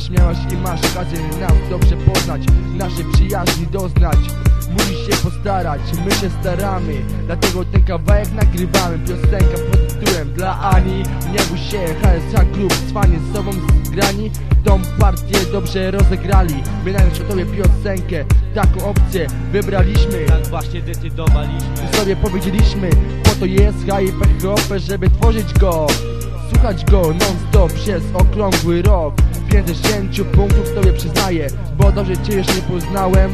miałaś i masz okazję nas dobrze poznać, naszej przyjaźni doznać. Musisz się postarać, my się staramy, dlatego ten kawałek nagrywamy. Piosenka pod tytułem dla Ani. Nie bój się, HSH Group, cwani z sobą zgrani, tą partię dobrze rozegrali. Wydając o tobie piosenkę, taką opcję wybraliśmy. Tak właśnie decydowaliśmy, sobie powiedzieliśmy, po to jest HIP-Hop, żeby tworzyć go, słuchać go non-stop przez okrągły rok. 50 punktów tobie przyznaję, bo dobrze cię jeszcze nie poznałem.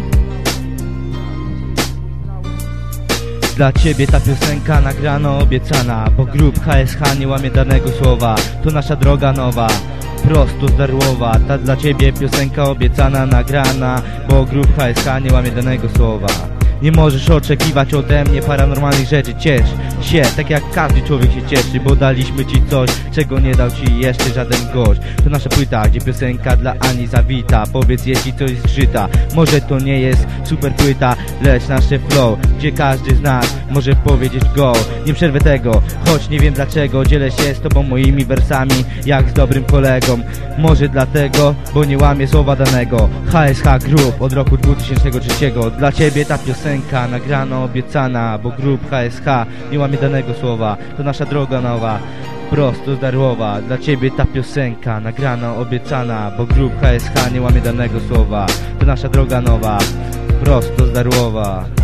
dla ciebie ta piosenka nagrana, obiecana, bo grup HSH nie łamie danego słowa. To nasza droga nowa, prosto z Darłowa. Ta dla ciebie piosenka obiecana, nagrana, bo grup HSH nie łamie danego słowa. Nie możesz oczekiwać ode mnie paranormalnych rzeczy. Ciesz się, tak jak każdy człowiek się cieszy, bo daliśmy ci coś, czego nie dał ci jeszcze żaden gość. To nasza płyta, gdzie piosenka dla Ani zawita. Powiedz, jeśli coś zgrzyta. Może to nie jest super płyta, lecz nasze flow, gdzie każdy z nas może powiedzieć go. Nie przerwę tego, choć nie wiem dlaczego. Dzielę się z tobą moimi wersami, jak z dobrym kolegą. Może dlatego, bo nie łamię słowa danego. HSH Group od roku 2003. Dla ciebie ta piosenka nagrana, obiecana, bo grup HSH nie łamie danego słowa. To nasza droga nowa, prosto z Darłowa. Dla ciebie ta piosenka nagrana, obiecana, bo grup HSH nie łamie danego słowa. To nasza droga nowa, prosto z Darłowa.